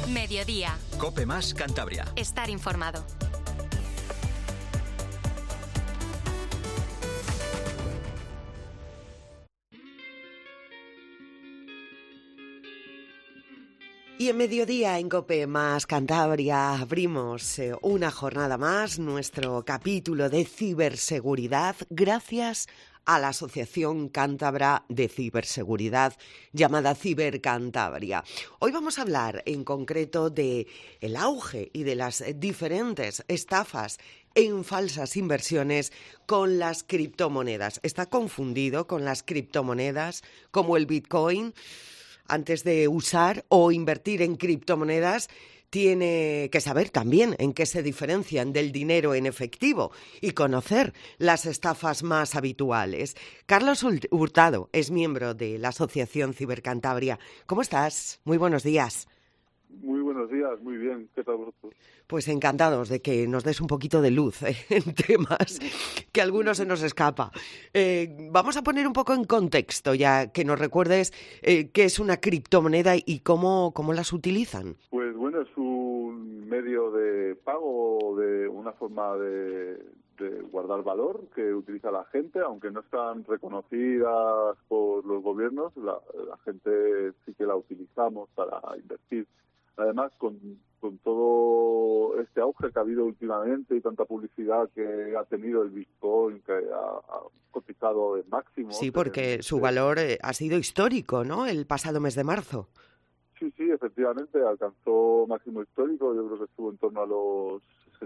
Mediodía. COPE más Cantabria. Estar informado. Y en Mediodía, en COPE más Cantabria, abrimos una jornada más, nuestro capítulo de ciberseguridad, gracias a la Asociación Cántabra de Ciberseguridad, llamada Cibercantabria. Hoy vamos a hablar en concreto de el auge y de las diferentes estafas en falsas inversiones con las criptomonedas. Está confundido con las criptomonedas como el Bitcoin. Antes de usar o invertir en criptomonedas, tiene que saber también en qué se diferencian del dinero en efectivo y conocer las estafas más habituales. Carlos Hurtado es miembro de la Asociación Cibercantabria. ¿Cómo estás? Muy buenos días. Muy buenos días, muy bien. ¿Qué tal vosotros? Pues encantados de que nos des un poquito de luz en temas que a algunos se nos escapa. Vamos a poner un poco en contexto, ya que nos recuerdes qué es una criptomoneda y cómo las utilizan. Pues bueno, es un medio de pago, de una forma de guardar valor que utiliza la gente, aunque no están reconocidas por los gobiernos, la gente sí que la utilizamos para invertir. Además, con todo este auge que ha habido últimamente y tanta publicidad que ha tenido el Bitcoin, que ha cotizado en máximo. Sí, porque su valor ha sido histórico, ¿no?, el pasado mes de marzo. Sí, efectivamente, alcanzó máximo histórico. Yo creo que estuvo en torno a los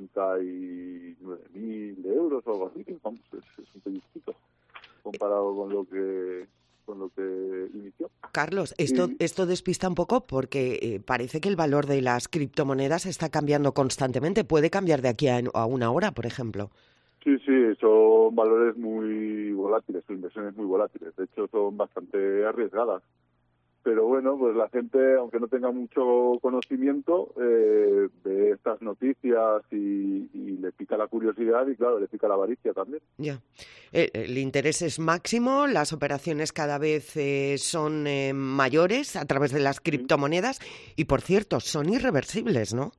69.000 euros o algo así. Vamos, es un pellizquito comparado con lo que inició. Carlos, esto despista un poco porque parece que el valor de las criptomonedas está cambiando constantemente. ¿Puede cambiar de aquí a una hora, por ejemplo? Sí, son valores muy volátiles, son inversiones muy volátiles. De hecho, son bastante arriesgadas. Pero bueno, pues la gente, aunque no tenga mucho conocimiento, ve estas noticias y le pica la curiosidad y, claro, le pica la avaricia también. Ya. El interés es máximo, las operaciones cada vez son mayores a través de las criptomonedas y, por cierto, son irreversibles, ¿no?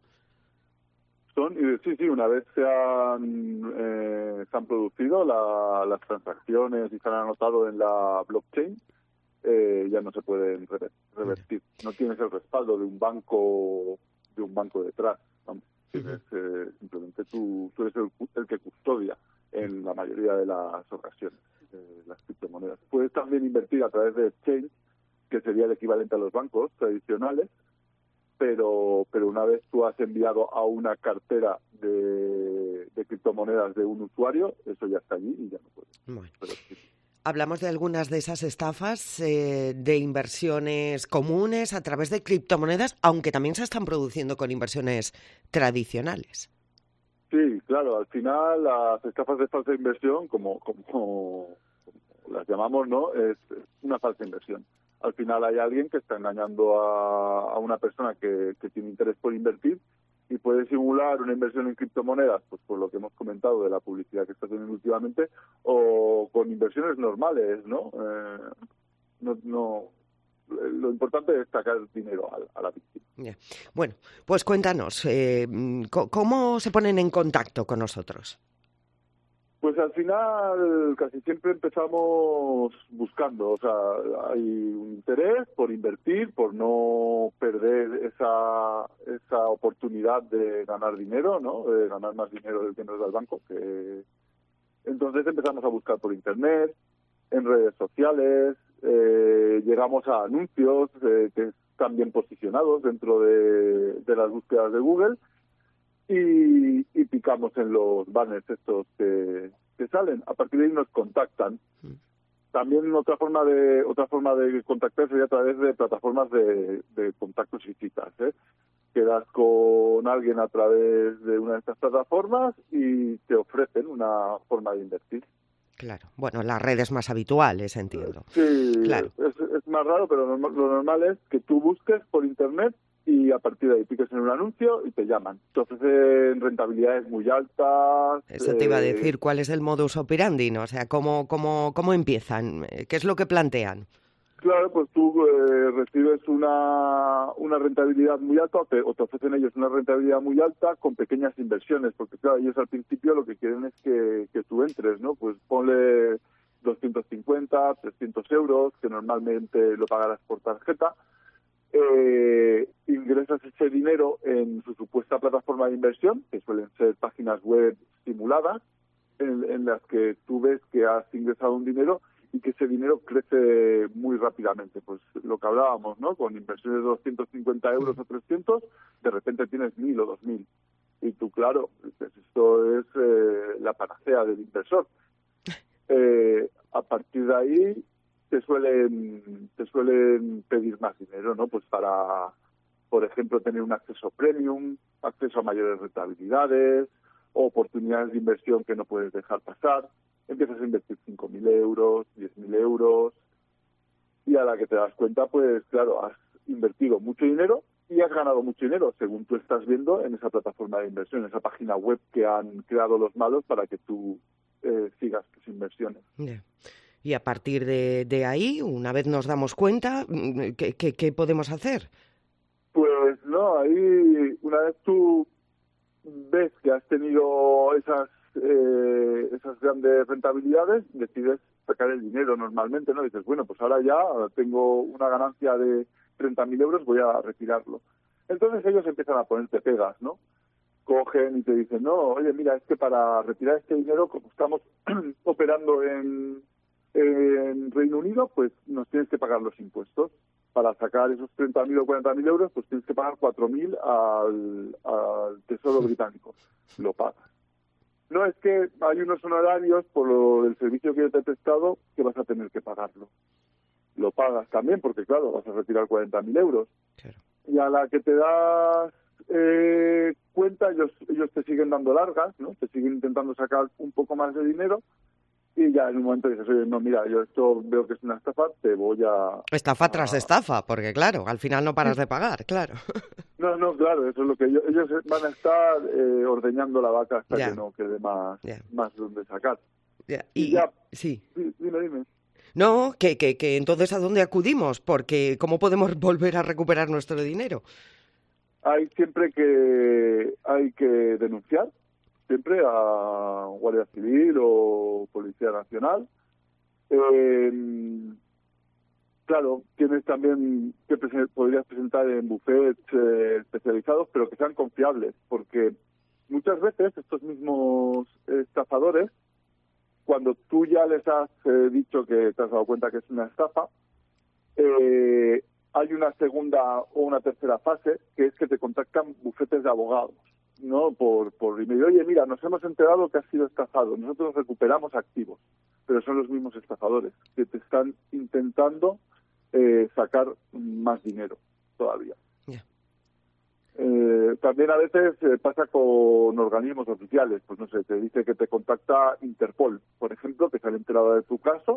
Sí, una vez se han producido las transacciones y se han anotado en la blockchain, ya no se pueden revertir. No tienes el respaldo de un banco detrás. Vamos, tienes, simplemente tú eres el que custodia en la mayoría de las ocasiones las criptomonedas. Puedes también invertir a través de exchange, que sería el equivalente a los bancos tradicionales, pero una vez tú has enviado a una cartera de criptomonedas de un usuario, eso ya está allí y ya no puedes. Bueno. Pero sí. Hablamos de algunas de esas estafas de inversiones comunes a través de criptomonedas, aunque también se están produciendo con inversiones tradicionales. Sí, claro, al final las estafas de falsa inversión, como las llamamos, ¿no?, es una falsa inversión. Al final hay alguien que está engañando a una persona que tiene interés por invertir y puede simular una inversión en criptomonedas, pues por lo que hemos comentado de la publicidad que está teniendo últimamente, o con inversiones normales, ¿no? Lo importante es sacar dinero a la víctima. Yeah. Bueno, pues cuéntanos, ¿cómo se ponen en contacto con nosotros? Pues al final casi siempre empezamos buscando, o sea, hay un interés por invertir, por no perder esa oportunidad de ganar dinero, ¿no? De ganar más dinero del que nos da el banco. Entonces empezamos a buscar por internet, en redes sociales, llegamos a anuncios que están bien posicionados dentro de las búsquedas de Google. Y picamos en los banners estos que salen. A partir de ahí nos contactan. También otra forma de contactar sería a través de plataformas de contactos y citas. Quedas con alguien a través de una de estas plataformas y te ofrecen una forma de invertir. Claro, bueno, las redes más habituales, entiendo. Sí, claro. Es más raro, pero lo normal es que tú busques por internet y a partir de ahí piques en un anuncio y te llaman. Te ofrecen rentabilidades muy altas. Eso te iba a decir, ¿cuál es el modus operandi, no? O sea, ¿cómo empiezan? ¿Qué es lo que plantean? Claro, pues tú recibes una una rentabilidad muy alta o te ofrecen ellos una rentabilidad muy alta con pequeñas inversiones, porque claro, ellos al principio lo que quieren es que tú entres, ¿no? Pues ponle 250, 300 euros, que normalmente lo pagarás por tarjeta, ingresas ese dinero en su supuesta plataforma de inversión, que suelen ser páginas web simuladas, en las que tú ves que has ingresado un dinero y que ese dinero crece muy rápidamente. Pues lo que hablábamos, ¿no? Con inversiones de 250 euros o 300, de repente tienes 1.000 o 2.000. Y tú, claro, dices, esto es la panacea del inversor. A partir de ahí te suelen pedir más dinero, ¿no? Pues para, por ejemplo, tener un acceso premium, acceso a mayores rentabilidades, o oportunidades de inversión que no puedes dejar pasar. Empiezas a invertir 5.000 euros, 10.000 euros, y a la que te das cuenta, pues claro, has invertido mucho dinero y has ganado mucho dinero, según tú estás viendo en esa plataforma de inversión, en esa página web que han creado los malos para que tú sigas tus inversiones. Yeah. Y a partir de ahí, una vez nos damos cuenta, ¿qué podemos hacer? Pues no, ahí una vez tú ves que has tenido esas grandes rentabilidades, decides sacar el dinero normalmente, ¿no? Dices, bueno, pues ahora ya tengo una ganancia de 30.000 euros, voy a retirarlo. Entonces ellos empiezan a ponerte pegas, ¿no? Cogen y te dicen, no, oye, mira, es que para retirar este dinero, como estamos operando en Reino Unido, pues nos tienes que pagar los impuestos. Para sacar esos 30.000 o 40.000 euros, pues tienes que pagar 4.000 al Tesoro británico. Lo pagas. No, es que hay unos honorarios por el servicio que yo te he prestado que vas a tener que pagarlo. Lo pagas también porque, claro, vas a retirar 40.000 euros. Claro. Y a la que te das cuenta, ellos te siguen dando largas, ¿no? Te siguen intentando sacar un poco más de dinero. Y ya en un momento dices, oye, no, mira, yo esto veo que es una estafa, te voy a... Estafa tras estafa, porque claro, al final no paras de pagar, claro. No, claro, eso es lo que ellos van a estar ordeñando la vaca hasta Ya. que no quede más donde sacar. Ya. Y ya, sí. Dime. No, que entonces ¿a dónde acudimos? Porque ¿cómo podemos volver a recuperar nuestro dinero? Hay que denunciar, siempre a Guardia Civil o Policía Nacional. Claro, tienes también que podrías presentar en bufetes especializados, pero que sean confiables, porque muchas veces estos mismos estafadores, cuando tú ya les has dicho que te has dado cuenta que es una estafa, hay una segunda o una tercera fase, que es que te contactan bufetes de abogados, ¿no? Por email. Oye, mira, nos hemos enterado que has sido estafado. Nosotros recuperamos activos, pero son los mismos estafadores que te están intentando sacar más dinero todavía. Yeah. También a veces pasa con organismos oficiales. Pues no sé, te dice que te contacta Interpol, por ejemplo, que se han enterado de tu caso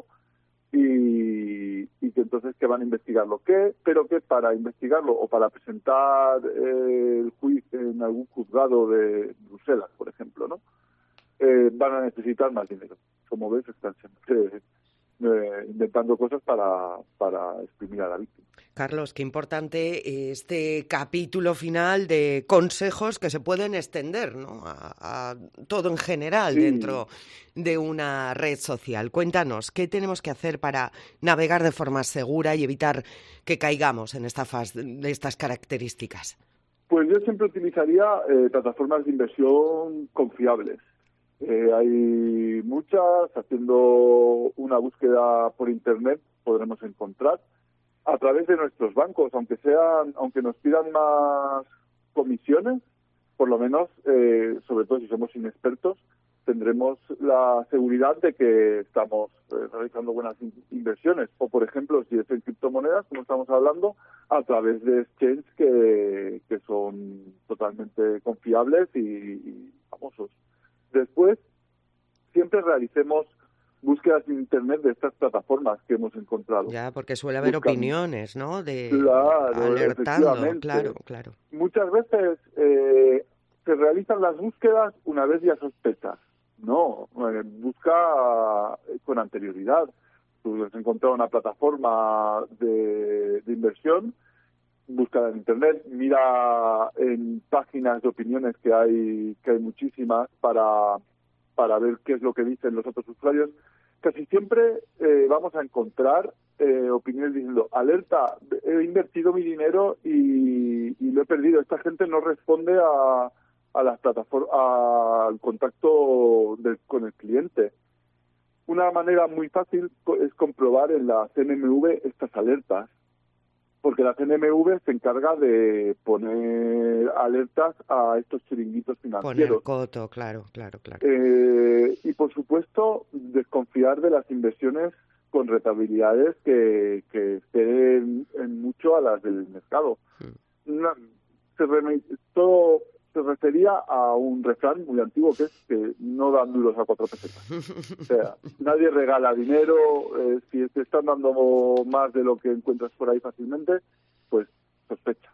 y que entonces que van a investigar pero que para investigarlo o para presentar el juicio en algún juzgado de Bruselas, por ejemplo, ¿no? Van a necesitar más dinero. Como ves, están siempre inventando cosas para exprimir a la víctima. Carlos, qué importante este capítulo final de consejos que se pueden extender, ¿no? a todo en general dentro de una red social. Cuéntanos, ¿qué tenemos que hacer para navegar de forma segura y evitar que caigamos en estafas de estas características? Pues yo siempre utilizaría plataformas de inversión confiables. Hay muchas, haciendo una búsqueda por internet podremos encontrar a través de nuestros bancos, aunque nos pidan más comisiones, por lo menos, sobre todo si somos inexpertos, tendremos la seguridad de que estamos realizando buenas inversiones. O, por ejemplo, si es en criptomonedas, como estamos hablando, a través de exchanges que son totalmente confiables y famosos. Después, siempre realicemos búsquedas en Internet de estas plataformas que hemos encontrado. Ya, porque suele haber opiniones, ¿no? Claro, alertando, efectivamente. claro. Muchas veces se realizan las búsquedas una vez ya sospechas. No, busca con anterioridad. Tú has encontrado una plataforma de inversión búscala en internet, mira en páginas de opiniones que hay muchísimas para ver qué es lo que dicen los otros usuarios. Casi siempre vamos a encontrar opiniones diciendo, alerta, he invertido mi dinero y lo he perdido. Esta gente no responde a las plataformas, al contacto con el cliente. Una manera muy fácil es comprobar en la CNMV estas alertas, porque la CNMV se encarga de poner alertas a estos chiringuitos financieros. Poner coto, claro. Y, por supuesto, desconfiar de las inversiones con rentabilidades que estén en mucho a las del mercado. Todo se refería a un refrán muy antiguo que es que no dan duros a 4 pesetas. O sea, nadie regala dinero. Si te están dando más de lo que encuentras por ahí fácilmente, pues sospecha.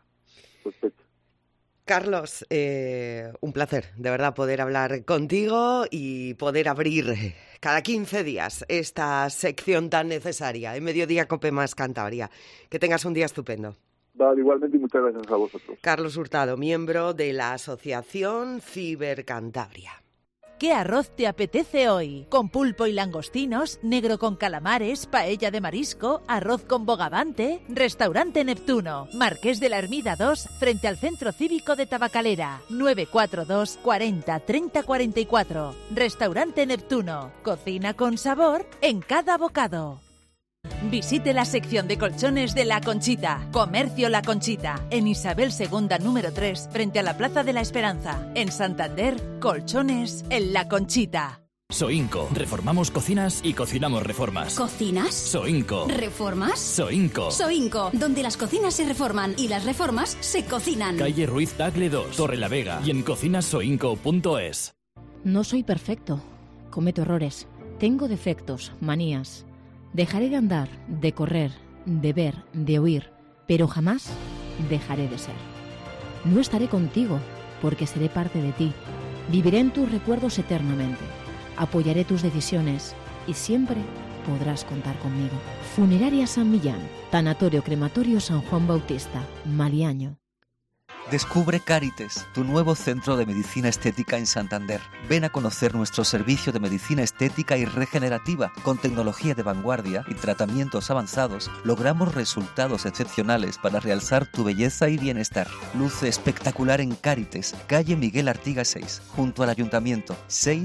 Carlos, un placer, de verdad, poder hablar contigo y poder abrir cada 15 días esta sección tan necesaria en Mediodía Cope más Cantabria. Que tengas un día estupendo. Vale, igualmente, y muchas gracias a vosotros. Carlos Hurtado, miembro de la Asociación Cibercantabria. ¿Qué arroz te apetece hoy? ¿Con pulpo y langostinos? ¿Negro con calamares? ¿Paella de marisco? ¿Arroz con bogavante? Restaurante Neptuno, Marqués de la Ermida 2, frente al Centro Cívico de Tabacalera. 942 40 30 44. Restaurante Neptuno, cocina con sabor en cada bocado. Visite la sección de colchones de La Conchita. Comercio La Conchita, en Isabel II número 3, frente a la Plaza de la Esperanza. En Santander, colchones en La Conchita. Soinco. Reformamos cocinas y cocinamos reformas. ¿Cocinas? Soinco. ¿Reformas? Soinco. Soinco, donde las cocinas se reforman y las reformas se cocinan. Calle Ruiz Tagle 2, Torrelavega y en cocinasoinco.es. No soy perfecto. Cometo errores. Tengo defectos, manías. Dejaré de andar, de correr, de ver, de oír, pero jamás dejaré de ser. No estaré contigo, porque seré parte de ti. Viviré en tus recuerdos eternamente. Apoyaré tus decisiones y siempre podrás contar conmigo. Funeraria San Millán, Tanatorio Crematorio San Juan Bautista, Maliaño. Descubre Cárites, tu nuevo centro de medicina estética en Santander. Ven a conocer nuestro servicio de medicina estética y regenerativa. Con tecnología de vanguardia y tratamientos avanzados, logramos resultados excepcionales para realzar tu belleza y bienestar. Luce espectacular en Cárites, calle Miguel Artigas 6, junto al Ayuntamiento.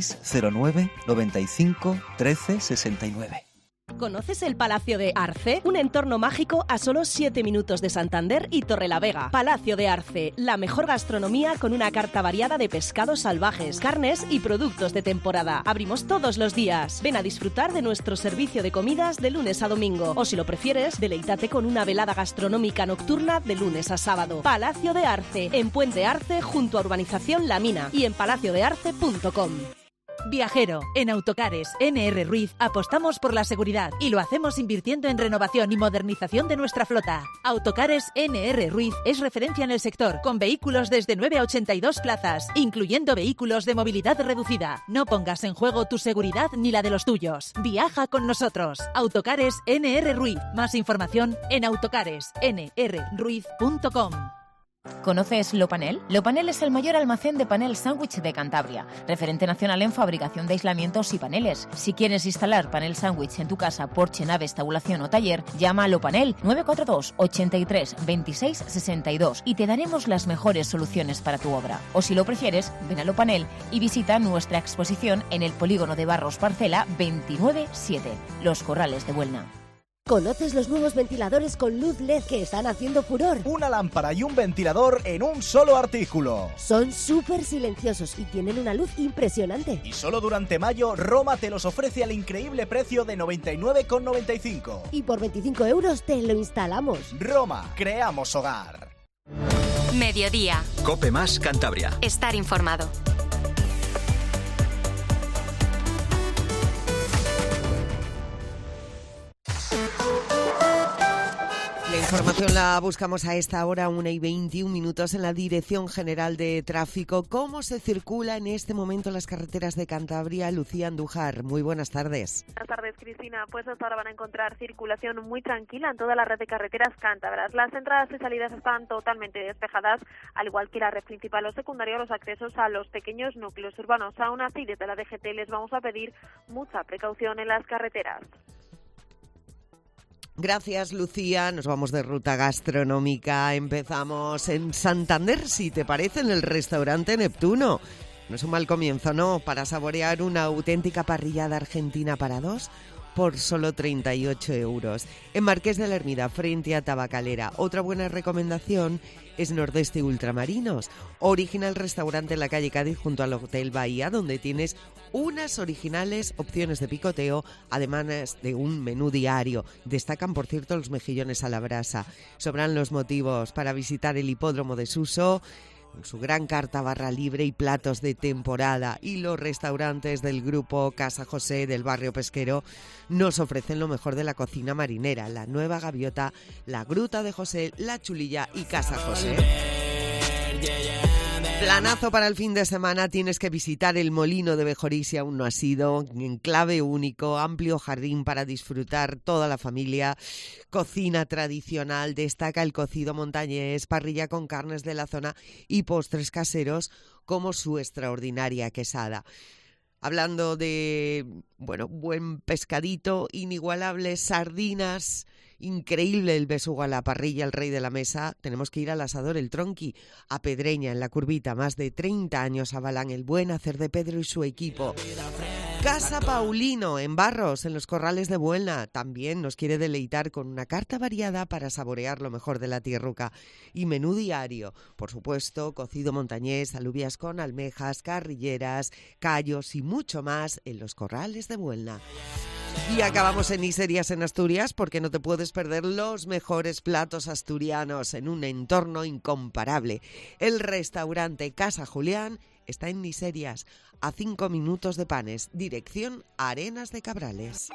609 95 13 69. ¿Conoces el Palacio de Arce? Un entorno mágico a solo 7 minutos de Santander y Torrelavega. Palacio de Arce, la mejor gastronomía con una carta variada de pescados salvajes, carnes y productos de temporada. Abrimos todos los días. Ven a disfrutar de nuestro servicio de comidas de lunes a domingo. O si lo prefieres, deleítate con una velada gastronómica nocturna de lunes a sábado. Palacio de Arce, en Puente Arce, junto a Urbanización La Mina y en palaciodearce.com. Viajero, en Autocares NR Ruiz apostamos por la seguridad y lo hacemos invirtiendo en renovación y modernización de nuestra flota. Autocares NR Ruiz es referencia en el sector, con vehículos desde 9 a 82 plazas, incluyendo vehículos de movilidad reducida. No pongas en juego tu seguridad ni la de los tuyos. Viaja con nosotros. Autocares NR Ruiz. Más información en autocaresnrruiz.com. ¿Conoces Lopanel? Lopanel es el mayor almacén de panel sándwich de Cantabria, referente nacional en fabricación de aislamientos y paneles. Si quieres instalar panel sándwich en tu casa, porche, naves, tabulación o taller, llama a Lopanel 942 83 26 62 y te daremos las mejores soluciones para tu obra. O si lo prefieres, ven a Lopanel y visita nuestra exposición en el polígono de Barros Parcela 297, Los Corrales de Buelna. ¿Conoces los nuevos ventiladores con luz LED que están haciendo furor? Una lámpara y un ventilador en un solo artículo. Son súper silenciosos y tienen una luz impresionante. Y solo durante mayo, Roma te los ofrece al increíble precio de 99,95. Y por 25 euros te lo instalamos. Roma, creamos hogar. Mediodía. Cope más Cantabria. Estar informado. información la buscamos a esta hora, 1:21 en la Dirección General de Tráfico. ¿Cómo se circula en este momento en las carreteras de Cantabria? Lucía Andújar, muy buenas tardes. Buenas tardes, Cristina. Pues hasta ahora van a encontrar circulación muy tranquila en toda la red de carreteras cántabras. Las entradas y salidas están totalmente despejadas, al igual que la red principal o secundaria, los accesos a los pequeños núcleos urbanos. Aún así, desde la DGT les vamos a pedir mucha precaución en las carreteras. Gracias, Lucía. Nos vamos de ruta gastronómica. Empezamos en Santander, si te parece, en el restaurante Neptuno. No es un mal comienzo, ¿no? Para saborear una auténtica parrillada argentina para dos por solo 38 euros. En Marqués de la Hermida, frente a Tabacalera. Otra buena recomendación es Nordeste Ultramarinos, original restaurante en la calle Cádiz junto al Hotel Bahía, donde tienes unas originales opciones de picoteo, además de un menú diario. Destacan, por cierto, los mejillones a la brasa. Sobran los motivos para visitar el hipódromo de Suso, con su gran carta barra libre y platos de temporada, y los restaurantes del grupo Casa José del barrio pesquero nos ofrecen lo mejor de la cocina marinera: la Nueva Gaviota, la Gruta de José, la Chulilla y Casa José. Planazo para el fin de semana, tienes que visitar el Molino de Bejorí si aún no has ido. Enclave único, amplio jardín para disfrutar toda la familia, cocina tradicional, destaca el cocido montañés, parrilla con carnes de la zona y postres caseros como su extraordinaria quesada. Hablando de, buen pescadito, inigualables sardinas, increíble el besugo a la parrilla, el rey de la mesa, tenemos que ir al asador El Tronqui, a Pedreña, en la Curvita. Más de 30 años avalan el buen hacer de Pedro y su equipo. Casa Paulino, en Barros, en los Corrales de Buelna, también nos quiere deleitar con una carta variada para saborear lo mejor de la tierruca. Y menú diario, por supuesto, cocido montañés, alubias con almejas, carrilleras, callos y mucho más en los Corrales de Buelna. Y acabamos en Niserias en Asturias, porque no te puedes perder los mejores platos asturianos en un entorno incomparable. El restaurante Casa Julián está en Niserias, a 5 minutos de Panes, dirección Arenas de Cabrales.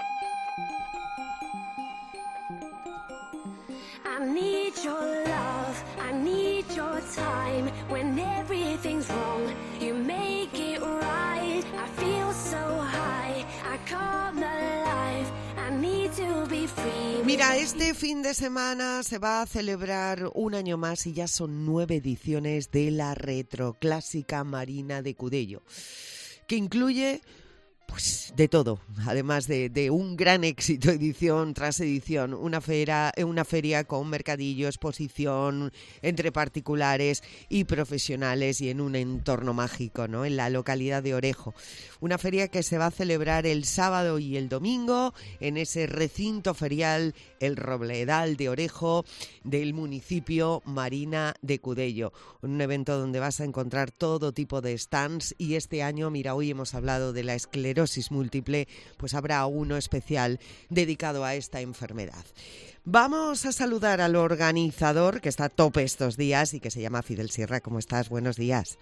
I need your love, I need your time. When everything's wrong, you make it right. I feel so high, I come alive. I need to be free. Mira, este fin de semana se va a celebrar un año más y ya son 9 ediciones de la Retroclásica Marina de Cudello, que incluye pues de todo, además de un gran éxito edición tras edición, una feria con mercadillo, exposición entre particulares y profesionales y en un entorno mágico, ¿no? En la localidad de Orejo. Una feria que se va a celebrar el sábado y el domingo en ese recinto ferial, el Robledal de Orejo, del municipio Marina de Cudello. Un evento donde vas a encontrar todo tipo de stands y este año, mira, hoy hemos hablado de la esclerosis múltiple, pues habrá uno especial dedicado a esta enfermedad. Vamos a saludar al organizador que está a tope estos días y que se llama Fidel Sierra. ¿Cómo estás? Buenos días.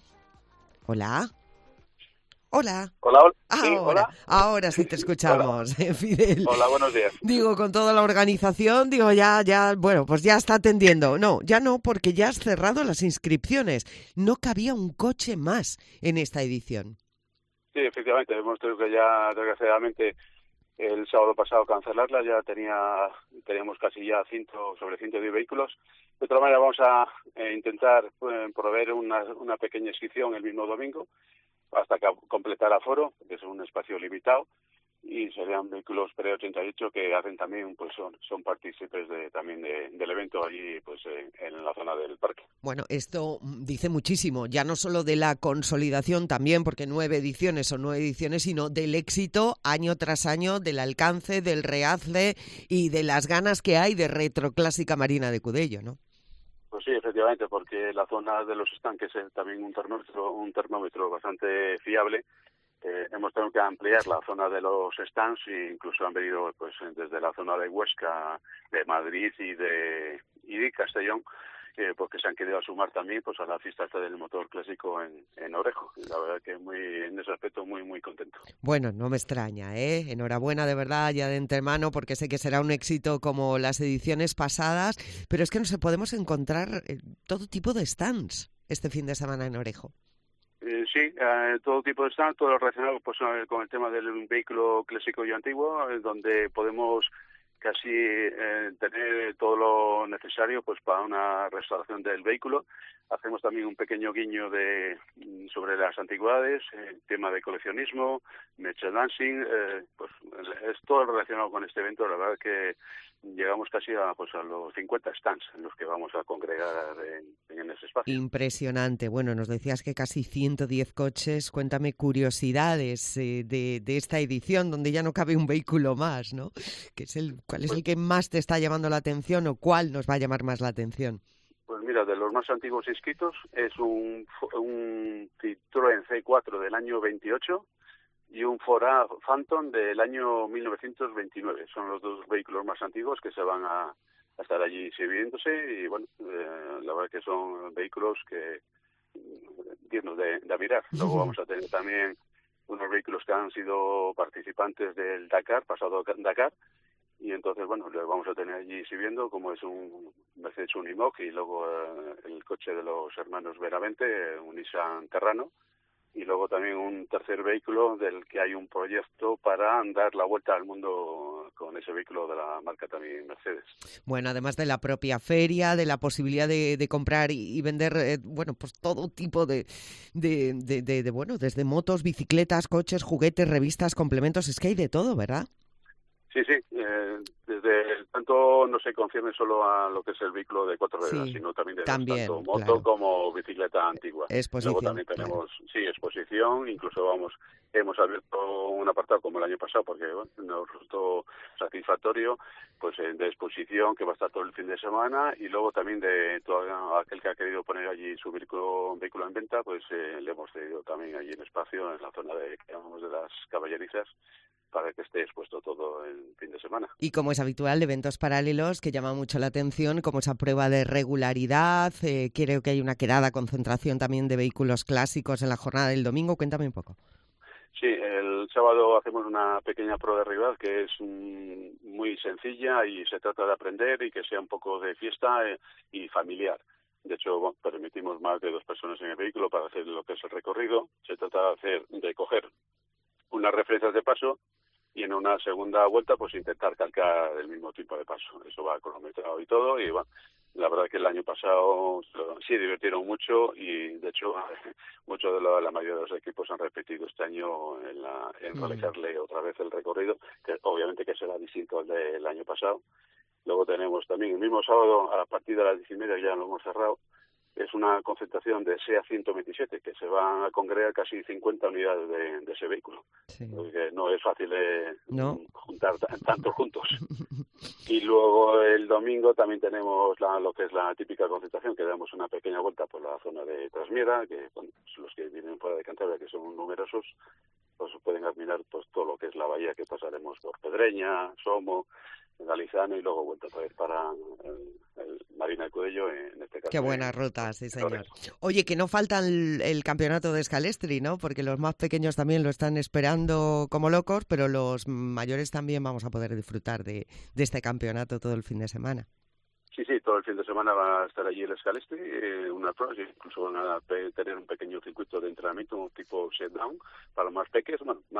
Hola. Hola. Hola, hola. Sí, hola. Ahora sí te escuchamos, Fidel. Hola, buenos días. Digo, con toda la organización, pues ya está atendiendo. No, ya no, porque ya has cerrado las inscripciones. No cabía un coche más en esta edición. Sí, efectivamente, hemos tenido que ya, desgraciadamente, el sábado pasado cancelarla. Ya teníamos casi ya sobre 110 vehículos. De otra manera, vamos a intentar proveer una pequeña inscripción el mismo domingo, hasta completar aforo, que es un espacio limitado, y serían vehículos pre-88 que hacen también, pues son partícipes también del evento allí, pues en la zona del parque. Bueno, esto dice muchísimo, ya no solo de la consolidación también, porque 9 ediciones son 9 ediciones, sino del éxito año tras año, del alcance, del realce y de las ganas que hay de Retroclásica Marina de Cudello, ¿no? Pues sí, efectivamente, porque la zona de los estanques es también un termómetro bastante fiable. Hemos tenido que ampliar la zona de los stands e incluso han venido pues desde la zona de Huesca, de Madrid y de Castellón, porque se han querido sumar también pues a la fiesta esta del motor clásico en Orejo. Y la verdad que en ese aspecto muy contento. Bueno, no me extraña, ¿eh? Enhorabuena de verdad ya de antemano, porque sé que será un éxito como las ediciones pasadas, pero es que nos podemos encontrar todo tipo de stands este fin de semana en Orejo. Sí, todo tipo de stands, todo lo relacionado pues con el tema del vehículo clásico y antiguo, donde podemos casi tener todo lo necesario pues para una restauración del vehículo. Hacemos también un pequeño guiño sobre las antigüedades, tema de coleccionismo, merchandising, pues es todo relacionado con este evento. La verdad que llegamos casi a los 50 stands en los que vamos a congregar en ese espacio. Impresionante. Bueno, nos decías que casi 110 coches. Cuéntame curiosidades de esta edición, donde ya no cabe un vehículo más, ¿no? ¿Cuál es el que más te está llamando la atención o cuál nos va a llamar más la atención? Pues mira, de los más antiguos inscritos es un Citroën C4 del año 28 y un Ford Phantom del año 1929. Son los dos vehículos más antiguos que se van a estar allí exhibiéndose y bueno, la verdad que son vehículos que dignos de admirar. Luego vamos a tener también unos vehículos que han sido participantes del pasado Dakar, y entonces, bueno, lo vamos a tener allí exhibiendo, como es un Mercedes Unimog y luego el coche de los hermanos Benavente, un Nissan Terrano, y luego también un tercer vehículo del que hay un proyecto para dar la vuelta al mundo con ese vehículo de la marca también Mercedes. Bueno, además de la propia feria, de la posibilidad de comprar y vender, pues todo tipo de desde motos, bicicletas, coches, juguetes, revistas, complementos, es que hay de todo, ¿verdad? Sí, desde tanto no se concierne solo a lo que es el vehículo de cuatro ruedas, sino también tanto moto como bicicleta antigua. Exposición. Luego también tenemos, exposición, incluso hemos abierto un apartado como el año pasado porque nos resultó satisfactorio, pues de exposición que va a estar todo el fin de semana, y luego también de todo aquel que ha querido poner allí su vehículo en venta, pues le hemos cedido también allí en espacio en la zona que llamamos de las caballerizas, para que esté expuesto todo el fin de semana. Y como es habitual, eventos paralelos que llaman mucho la atención, como esa prueba de regularidad, creo que hay una quedada concentración también de vehículos clásicos en la jornada del domingo. Cuéntame un poco. Sí, el sábado hacemos una pequeña prueba de regularidad que es muy sencilla y se trata de aprender y que sea un poco de fiesta y familiar. De hecho, permitimos más de 2 personas en el vehículo para hacer lo que es el recorrido. Se trata de coger unas referencias de paso y en una segunda vuelta pues intentar calcar el mismo tipo de paso. Eso va cronometrado y todo, y bueno, la verdad que el año pasado sí divirtieron mucho y de hecho la mayoría de los equipos han repetido este año en realizarle otra vez el recorrido, que obviamente que será distinto al del año pasado. Luego tenemos también el mismo sábado a partir de las 10:30, ya lo hemos cerrado, es una concentración de SEA 127, que se van a congregar casi 50 unidades de ese vehículo. Sí. Porque no es fácil juntar tantos juntos. Y luego el domingo también tenemos lo que es la típica concentración, que damos una pequeña vuelta por la zona de Trasmiera, que los que vienen fuera de Cantabria, que son numerosos, pues pueden admirar pues todo lo que es la bahía, que pasaremos por Pedreña, Somo, Galizano y luego vuelta otra vez para el Marina del Cudello, en este caso. Qué buena ruta, sí señor. Oye, que no falta el campeonato de Scalestri, ¿no? Porque los más pequeños también lo están esperando como locos, pero los mayores también vamos a poder disfrutar de este campeonato todo el fin de semana. Sí, todo el fin de semana va a estar allí el Scalestri, unas pruebas, incluso van a tener un pequeño circuito de entrenamiento, un tipo set-down, para los más pequeños,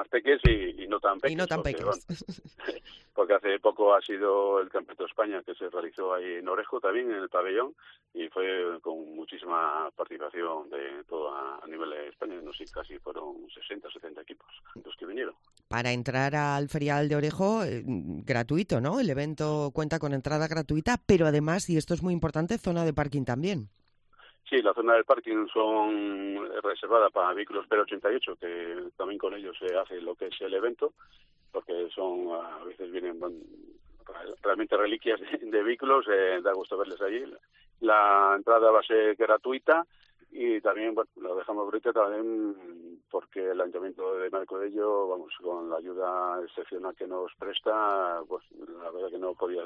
y no tan pequeños. Y no tan pequeños. Porque hace poco ha sido el Campeonato de España que se realizó ahí en Orejo, también en el pabellón, y fue con muchísima participación de todo a nivel de España. No sé, casi fueron 60, 70 equipos los que vinieron. Para entrar al Ferial de Orejo, gratuito, ¿no? El evento cuenta con entrada gratuita, pero además, y esto es muy importante, zona de parking también. Sí, la zona del parking son reservada para vehículos P88, que también con ellos se hace lo que es el evento, porque a veces vienen realmente reliquias de vehículos, da gusto verles allí. La entrada va a ser gratuita y también, lo dejamos gratuita también porque el Ayuntamiento de Marco de Ello, con la ayuda excepcional que nos presta, pues la verdad que no podía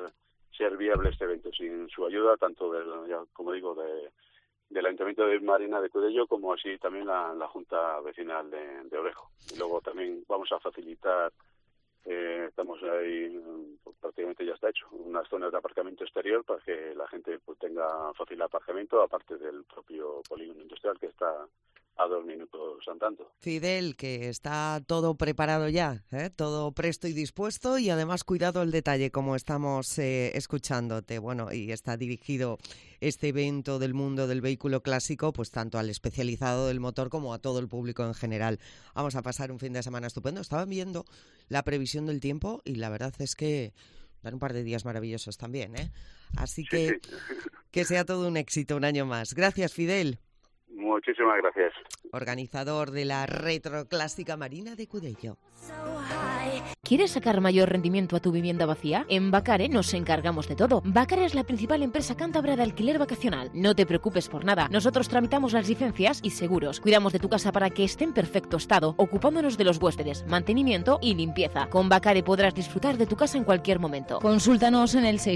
ser viable este evento. Sin su ayuda, tanto como digo, del Ayuntamiento de Marina de Cudello, como así también la Junta Vecinal de Orejo. Y luego también vamos a facilitar, estamos ahí, prácticamente ya está hecho, unas zonas de aparcamiento exterior para que la gente pues tenga fácil aparcamiento, aparte del propio polígono industrial que está a 2 minutos andando. Fidel, que está todo preparado ya, todo presto y dispuesto, y además cuidado el detalle, como estamos escuchándote. Bueno, y está dirigido este evento del mundo del vehículo clásico, pues tanto al especializado del motor como a todo el público en general. Vamos a pasar un fin de semana estupendo. Estaban viendo la previsión del tiempo y la verdad es que dan un par de días maravillosos también, ¿eh? Así que que sea todo un éxito un año más. Gracias, Fidel. Muchísimas gracias. Organizador de la Retroclásica Marina de Cudello. ¿Quieres sacar mayor rendimiento a tu vivienda vacía? En Vacare nos encargamos de todo. Vacare es la principal empresa cántabra de alquiler vacacional. No te preocupes por nada. Nosotros tramitamos las licencias y seguros. Cuidamos de tu casa para que esté en perfecto estado, ocupándonos de los huéspedes, mantenimiento y limpieza. Con Vacare podrás disfrutar de tu casa en cualquier momento. Consúltanos en el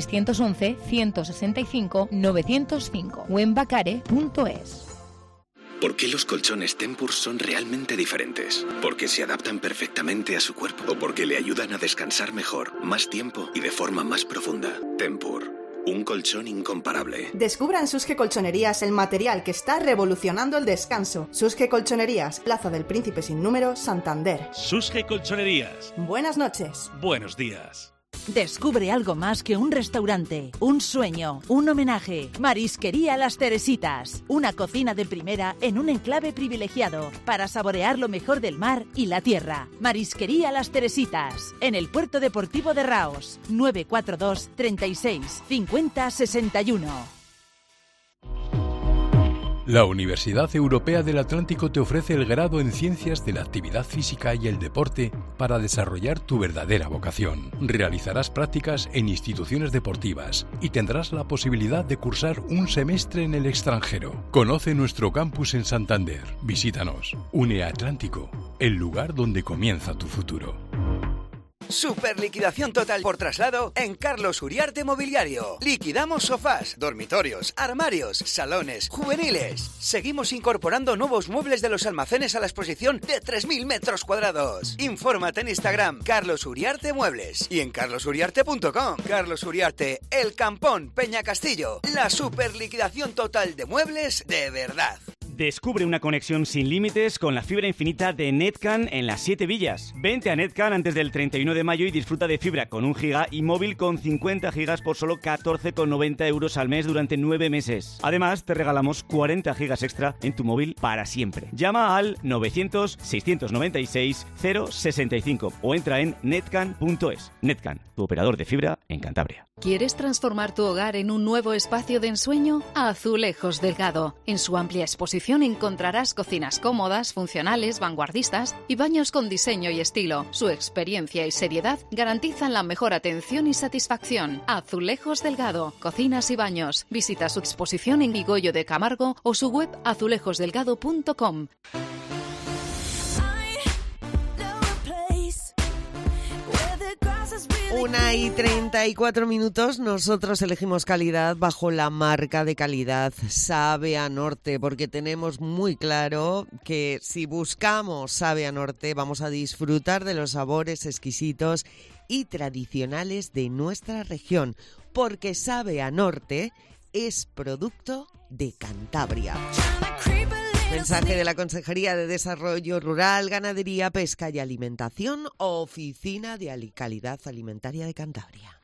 611-165-905 o en vacare.es. ¿Por qué los colchones Tempur son realmente diferentes? Porque se adaptan perfectamente a su cuerpo o porque le ayudan a descansar mejor, más tiempo y de forma más profunda. Tempur, un colchón incomparable. Descubra en Susge Colchonerías el material que está revolucionando el descanso. Susge Colchonerías, Plaza del Príncipe sin número, Santander. Susge Colchonerías. Buenas noches. Buenos días. Descubre algo más que un restaurante, un sueño, un homenaje. Marisquería Las Teresitas, una cocina de primera en un enclave privilegiado para saborear lo mejor del mar y la tierra. Marisquería Las Teresitas, en el Puerto Deportivo de Raos, 942 36 50 61. La Universidad Europea del Atlántico te ofrece el grado en Ciencias de la Actividad Física y el Deporte para desarrollar tu verdadera vocación. Realizarás prácticas en instituciones deportivas y tendrás la posibilidad de cursar un semestre en el extranjero. Conoce nuestro campus en Santander. Visítanos. Une a Atlántico, el lugar donde comienza tu futuro. Super liquidación total por traslado en Carlos Uriarte Mobiliario. Liquidamos sofás, dormitorios, armarios, salones, juveniles. Seguimos incorporando nuevos muebles de los almacenes a la exposición de 3.000 metros cuadrados. Infórmate en Instagram, Carlos Uriarte Muebles, y en carlosuriarte.com. Carlos Uriarte, El Campón, Peña Castillo. La super liquidación total de muebles de verdad. Descubre una conexión sin límites con la fibra infinita de Netcan en las 7 villas. Vente a Netcan antes del 31 de mayo y disfruta de fibra con 1 giga y móvil con 50 gigas por solo 14,90 euros al mes durante 9 meses. Además, te regalamos 40 gigas extra en tu móvil para siempre. Llama al 900-696-065 o entra en netcan.es. Netcan, tu operador de fibra en Cantabria. ¿Quieres transformar tu hogar en un nuevo espacio de ensueño? Azulejos Delgado. En su amplia exposición encontrarás cocinas cómodas, funcionales, vanguardistas y baños con diseño y estilo. Su experiencia y seriedad garantizan la mejor atención y satisfacción. Azulejos Delgado. Cocinas y baños. Visita su exposición en Vigoyo de Camargo o su web azulejosdelgado.com. 1:34. Nosotros elegimos calidad bajo la marca de calidad Sabe a Norte, porque tenemos muy claro que si buscamos Sabe a Norte vamos a disfrutar de los sabores exquisitos y tradicionales de nuestra región, porque Sabe a Norte es producto de Cantabria. Mensaje de la Consejería de Desarrollo Rural, Ganadería, Pesca y Alimentación, Oficina de Calidad Alimentaria de Cantabria.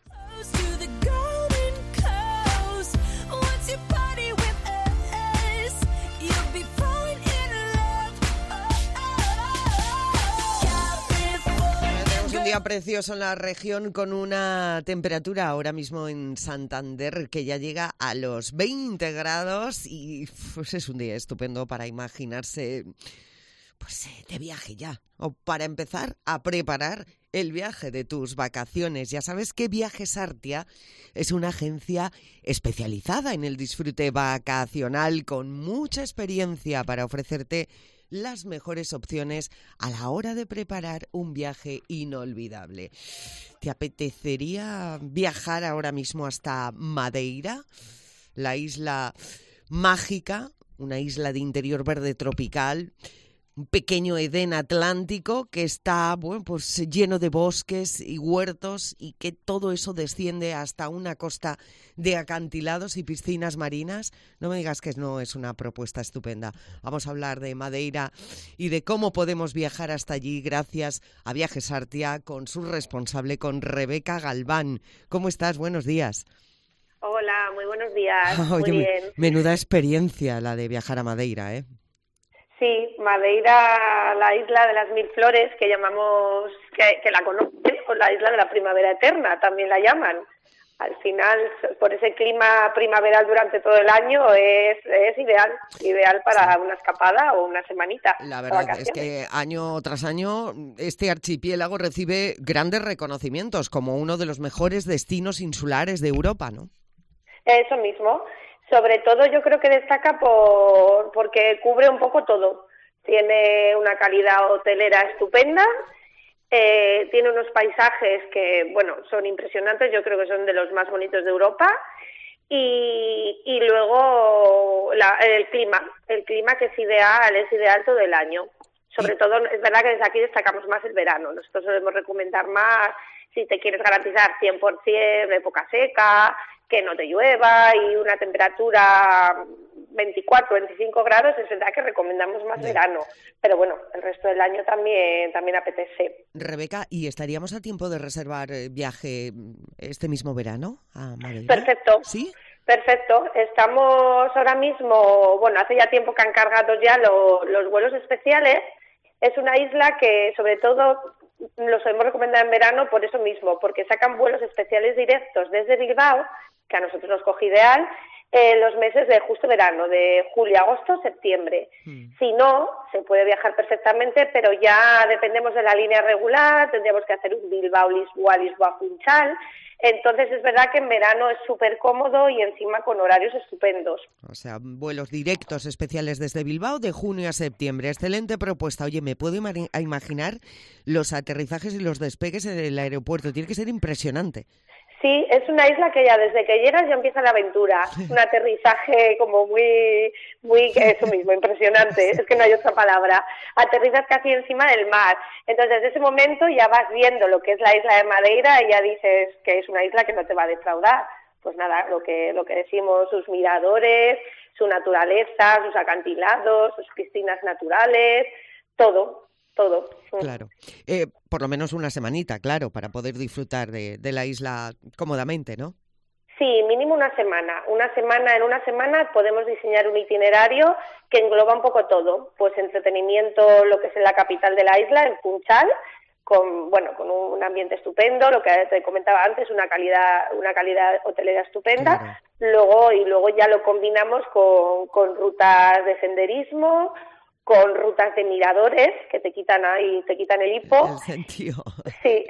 Un día precioso en la región con una temperatura ahora mismo en Santander que ya llega a los 20 grados y pues es un día estupendo para imaginarse pues de viaje ya, o para empezar a preparar el viaje de tus vacaciones. Ya sabes que Viajes Artia es una agencia especializada en el disfrute vacacional con mucha experiencia para ofrecerte las mejores opciones a la hora de preparar un viaje inolvidable. ¿Te apetecería viajar ahora mismo hasta Madeira, la isla mágica, una isla de interior verde tropical, un pequeño Edén atlántico que está, bueno, pues lleno de bosques y huertos y que todo eso desciende hasta una costa de acantilados y piscinas marinas? No me digas que no es una propuesta estupenda. Vamos a hablar de Madeira y de cómo podemos viajar hasta allí gracias a Viajes Artia con su responsable, con Rebeca Galván. ¿Cómo estás? Buenos días. Hola, muy buenos días. Oye, muy bien. Menuda experiencia la de viajar a Madeira, ¿eh? Sí, Madeira, la isla de las 1000 flores, que llamamos, que la conocen, o la isla de la primavera eterna, también la llaman. Al final, por ese clima primaveral durante todo el año, es ideal para una escapada o una semanita. La verdad es que año tras año este archipiélago recibe grandes reconocimientos como uno de los mejores destinos insulares de Europa, ¿no? Eso mismo. Sobre todo yo creo que destaca porque cubre un poco todo. Tiene una calidad hotelera estupenda, tiene unos paisajes que, bueno, son impresionantes, yo creo que son de los más bonitos de Europa, y luego el clima que es ideal todo el año. Sobre todo, es verdad que desde aquí destacamos más el verano. Nosotros solemos recomendar más, si te quieres garantizar 100% época seca, que no te llueva y una temperatura 24, 25 grados, es verdad que recomendamos más verano. Pero bueno, el resto del año también apetece. Rebeca, ¿y estaríamos a tiempo de reservar viaje este mismo verano a Madeira? Perfecto. ¿Sí? Perfecto. Estamos ahora mismo, bueno, hace ya tiempo que han cargado ya los vuelos especiales. Es una isla que sobre todo lo solemos recomendar en verano por eso mismo, porque sacan vuelos especiales directos desde Bilbao, que a nosotros nos coge ideal, los meses de justo verano, de julio, agosto, septiembre. Si no, se puede viajar perfectamente, pero ya dependemos de la línea regular, tendríamos que hacer un Bilbao-Lisboa, Lisboa-Funchal. Entonces es verdad que en verano es súper cómodo y encima con horarios estupendos. O sea, vuelos directos especiales desde Bilbao de junio a septiembre. Excelente propuesta. Oye, me puedo imaginar los aterrizajes y los despegues en el aeropuerto. Tiene que ser impresionante. Sí, es una isla que ya desde que llegas ya empieza la aventura. Un aterrizaje como muy eso mismo, impresionante. Es que no hay otra palabra. Aterrizas casi encima del mar. Entonces, desde ese momento ya vas viendo lo que es la isla de Madeira y ya dices que es una isla que no te va a defraudar. Pues nada, lo que decimos, sus miradores, su naturaleza, sus acantilados, sus piscinas naturales, todo. Claro. Por lo menos una semanita, claro, para poder disfrutar de la isla cómodamente, ¿no? Sí, mínimo una semana. En una semana podemos diseñar un itinerario que engloba un poco todo. Pues entretenimiento, lo que es en la capital de la isla, en Funchal, con un ambiente estupendo, lo que te comentaba antes, una calidad hotelera estupenda. Claro. Luego ya lo combinamos con rutas de senderismo, con rutas de miradores que te quitan el hipo. El sentido. Sí.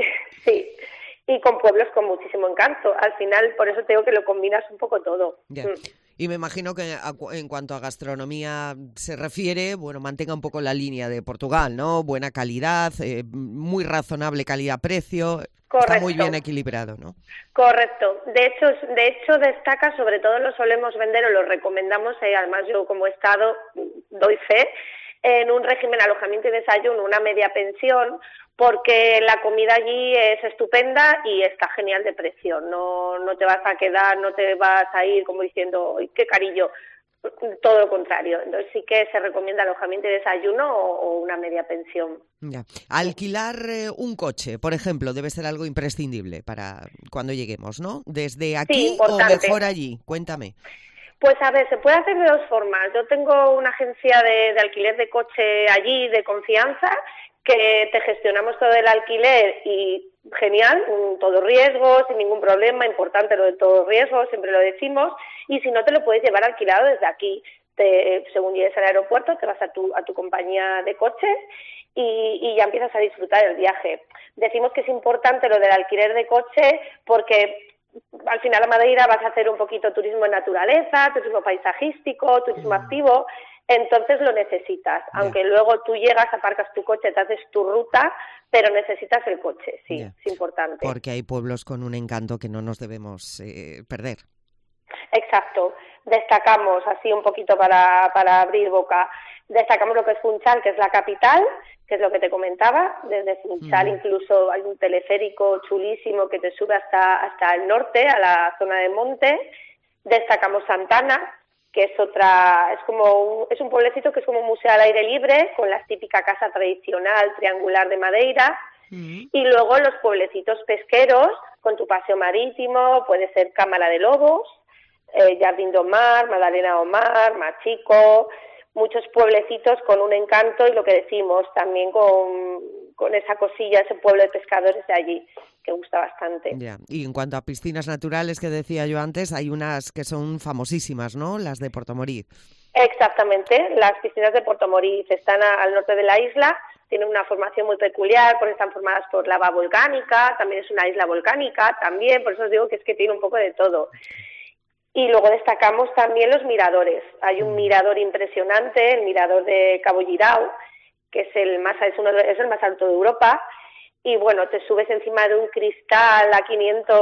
Y con pueblos con muchísimo encanto. Al final, por eso te digo que lo combinas un poco todo. Yeah. Y me imagino que en cuanto a gastronomía se refiere, bueno, mantenga un poco la línea de Portugal, ¿no? Buena calidad, muy razonable calidad-precio. Correcto. Está muy bien equilibrado, ¿no? Correcto. De hecho destaca, sobre todo lo solemos vender o lo recomendamos, además yo como he estado doy fe, en un régimen alojamiento y desayuno, una media pensión, porque la comida allí es estupenda y está genial de precio. No te vas a quedar, no te vas a ir como diciendo, qué carillo. Todo lo contrario. Entonces sí que se recomienda alojamiento y desayuno o una media pensión. Ya. Alquilar un coche, por ejemplo, debe ser algo imprescindible para cuando lleguemos, ¿no? Desde aquí o mejor allí. Cuéntame. Pues a ver, se puede hacer de dos formas. Yo tengo una agencia de alquiler de coche allí de confianza que te gestionamos todo el alquiler y genial, todo riesgo, sin ningún problema, importante lo de todo riesgo, siempre lo decimos, y si no te lo puedes llevar alquilado desde aquí. Según llegues al aeropuerto, te vas a tu compañía de coches y ya empiezas a disfrutar el viaje. Decimos que es importante lo del alquiler de coche porque al final a Madeira vas a hacer un poquito turismo en naturaleza, turismo paisajístico, turismo activo. entonces lo necesitas. Aunque luego tú llegas, aparcas tu coche, te haces tu ruta, pero necesitas el coche, sí, es importante. Porque hay pueblos con un encanto que no nos debemos perder. Exacto. Destacamos, así un poquito para abrir boca, destacamos lo que es Funchal, que es la capital, que es lo que te comentaba. Desde Funchal incluso hay un teleférico chulísimo que te sube hasta el norte, a la zona de monte. Destacamos Santana, que es es un pueblecito que es como un museo al aire libre, con la típica casa tradicional triangular de madera. Y luego los pueblecitos pesqueros, con tu paseo marítimo, puede ser Cámara de Lobos, Jardín do Mar, Madalena do Mar, Machico, muchos pueblecitos con un encanto y lo que decimos, también con esa cosilla, ese pueblo de pescadores de allí, que gusta bastante. Y en cuanto a piscinas naturales que decía yo antes, hay unas que son famosísimas, ¿no? Las de Portomoriz. Exactamente, las piscinas de Portomoriz están al norte de la isla, tienen una formación muy peculiar porque están formadas por lava volcánica, también es una isla volcánica, también, por eso os digo que es que tiene un poco de todo. Y luego destacamos también los miradores. Hay un mirador impresionante, el mirador de Cabo Girao, que es el más alto de Europa. Y bueno, te subes encima de un cristal a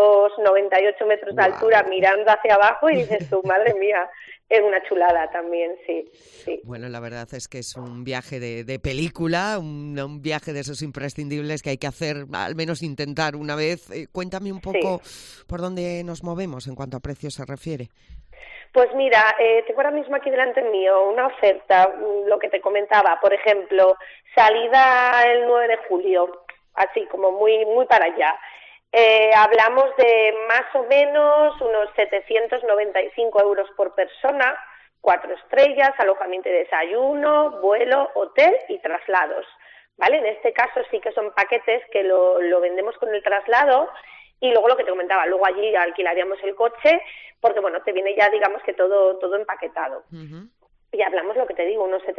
598 metros de altura mirando hacia abajo y dices tú, madre mía, es una chulada también, sí. Bueno, la verdad es que es un viaje de película, un viaje de esos imprescindibles que hay que hacer, al menos intentar una vez. Cuéntame un poco por dónde nos movemos en cuanto a precios se refiere. Pues mira, tengo ahora mismo aquí delante mío una oferta, lo que te comentaba, por ejemplo, salida el 9 de julio, así como muy para allá. Hablamos de más o menos unos 795 euros por persona, 4 estrellas, alojamiento y desayuno, vuelo, hotel y traslados, ¿vale? En este caso sí que son paquetes que lo vendemos con el traslado y luego lo que te comentaba, luego allí alquilaríamos el coche porque, bueno, te viene ya, digamos que todo empaquetado. Y hablamos, lo que te digo, unos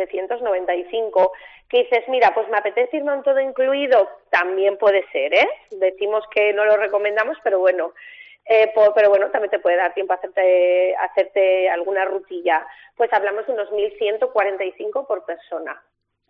795, que dices, mira, pues me apetece irme a un todo incluido, también puede ser, ¿eh? Decimos que no lo recomendamos, pero bueno, también te puede dar tiempo a hacerte alguna rutilla. Pues hablamos de unos 1.145 por persona.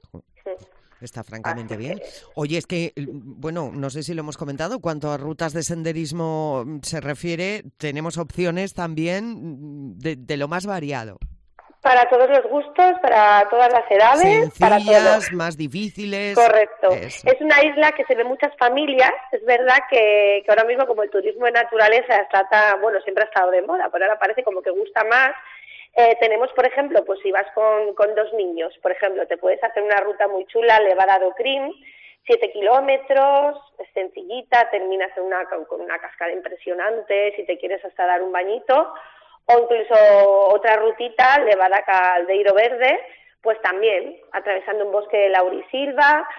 Está francamente bien. Oye, es que, bueno, no sé si lo hemos comentado, cuanto a rutas de senderismo se refiere, tenemos opciones también de lo más variado. Para todos los gustos, para todas las edades, sencillas, para todos. Más difíciles. Correcto. Eso. Es una isla que se ve muchas familias. Es verdad que ahora mismo, como el turismo de naturaleza siempre ha estado de moda, pero ahora parece como que gusta más. Tenemos, por ejemplo, pues si vas con 2 niños, por ejemplo, te puedes hacer una ruta muy chula, Levada do Crim, 7 kilómetros, es sencillita, terminas con una cascada impresionante, si te quieres hasta dar un bañito. O incluso otra rutita, Levada Caldeiro Verde, pues también, atravesando un bosque de laurisilva,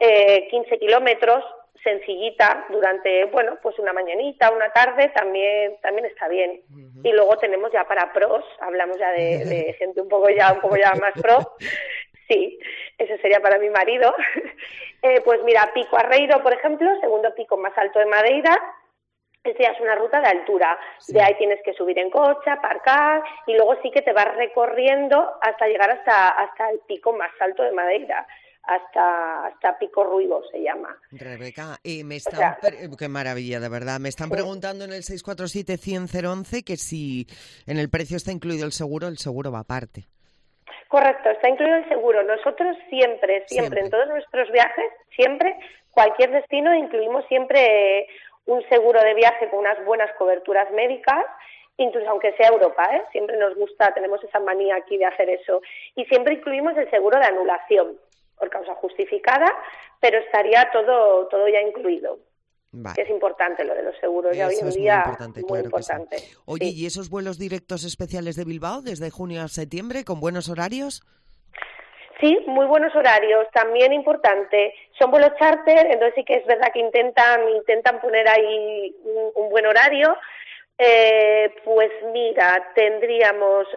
15 kilómetros, sencillita, durante, pues una mañanita, una tarde, también está bien. Y luego tenemos ya para pros, hablamos ya de gente un poco ya más pro, sí, ese sería para mi marido. Pues mira, Pico Arreiro, por ejemplo, segundo pico más alto de Madeira. Esta ya es una ruta de altura, de ahí tienes que subir en coche, aparcar y luego sí que te vas recorriendo hasta llegar hasta el pico más alto de Madeira, hasta Pico Ruivo se llama. Rebeca, qué maravilla, de verdad. Me están preguntando en el 647-100-011 que si en el precio está incluido el seguro va aparte. Correcto, está incluido el seguro. Nosotros siempre, en todos nuestros viajes, cualquier destino, incluimos siempre un seguro de viaje con unas buenas coberturas médicas, incluso aunque sea Europa, siempre nos gusta, tenemos esa manía aquí de hacer eso. Y siempre incluimos el seguro de anulación, por causa justificada, pero estaría todo ya incluido. Vale. Que es importante lo de los seguros, eso ya hoy en es día muy importante. Sí. Oye, ¿y esos vuelos directos especiales de Bilbao desde junio a septiembre con buenos horarios? Sí, muy buenos horarios, también importante. Son vuelos charter, entonces sí que es verdad que intentan poner ahí un buen horario. Pues mira, tendríamos...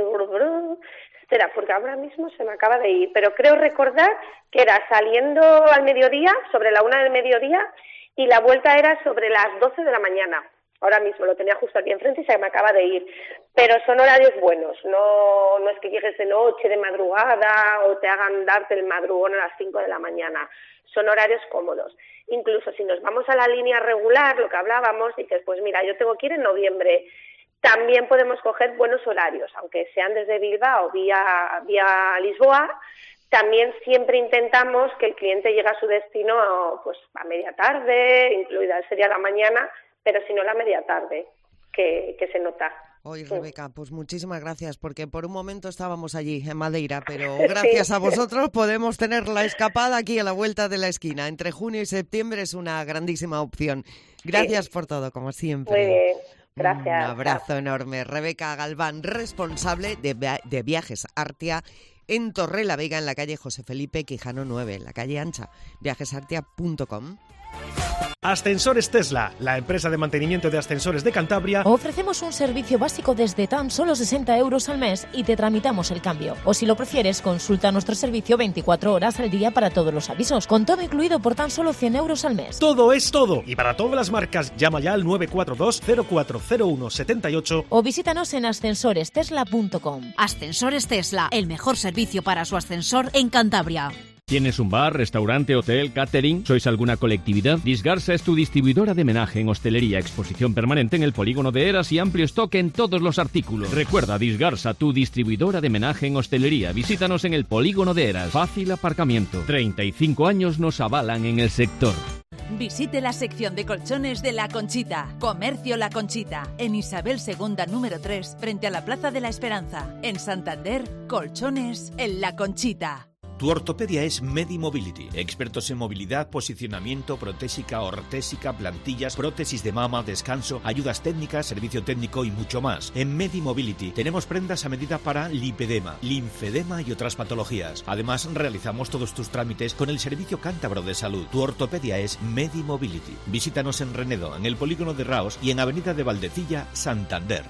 porque ahora mismo se me acaba de ir, pero creo recordar que era saliendo al mediodía, sobre la 1 del mediodía, y la vuelta era sobre las 12 de la mañana. ahora mismo lo tenía justo aquí enfrente y se me acaba de ir. Pero son horarios buenos, no es que llegues de noche, de madrugada, o te hagan darte el madrugón a las 5 de la mañana. Son horarios cómodos. Incluso si nos vamos a la línea regular, lo que hablábamos, dices, pues mira, yo tengo que ir en noviembre. También podemos coger buenos horarios, aunque sean desde Bilbao vía Lisboa. También siempre intentamos que el cliente llegue a su destino pues a media tarde, incluida sería la mañana, pero si no la media tarde, que se nota. Oye, Rebeca, pues muchísimas gracias, porque por un momento estábamos allí, en Madeira, pero gracias a vosotros podemos tener la escapada aquí a la vuelta de la esquina. Entre junio y septiembre es una grandísima opción. Gracias por todo, como siempre. Muy bien, gracias. Un abrazo enorme. Rebeca Galván, responsable de Viajes Artia en Torrelavega, en la calle José Felipe Quijano 9, en la calle ancha, viajesartia.com. Ascensores Tesla, la empresa de mantenimiento de ascensores de Cantabria. Ofrecemos un servicio básico desde tan solo 60 euros al mes y te tramitamos el cambio. O si lo prefieres, consulta nuestro servicio 24 horas al día para todos los avisos, con todo incluido por tan solo 100 euros al mes. Todo es todo. Y para todas las marcas, llama ya al 942-040178 o visítanos en ascensorestesla.com. Ascensores Tesla, el mejor servicio para su ascensor en Cantabria. ¿Tienes un bar, restaurante, hotel, catering? ¿Sois alguna colectividad? Disgarsa es tu distribuidora de menaje en hostelería, exposición permanente en el polígono de Eras y amplio stock en todos los artículos. Recuerda, Disgarsa, tu distribuidora de menaje en hostelería. Visítanos en el polígono de Eras. Fácil aparcamiento. 35 años nos avalan en el sector. Visite la sección de colchones de La Conchita. Comercio La Conchita, en Isabel II número 3, frente a la Plaza de la Esperanza. En Santander, colchones en La Conchita. Tu ortopedia es Medimobility, expertos en movilidad, posicionamiento, protésica, ortésica, plantillas, prótesis de mama, descanso, ayudas técnicas, servicio técnico y mucho más. En Medimobility tenemos prendas a medida para lipedema, linfedema y otras patologías. Además, realizamos todos tus trámites con el Servicio Cántabro de Salud. Tu ortopedia es Medimobility. Visítanos en Renedo, en el polígono de Raos y en Avenida de Valdecilla, Santander.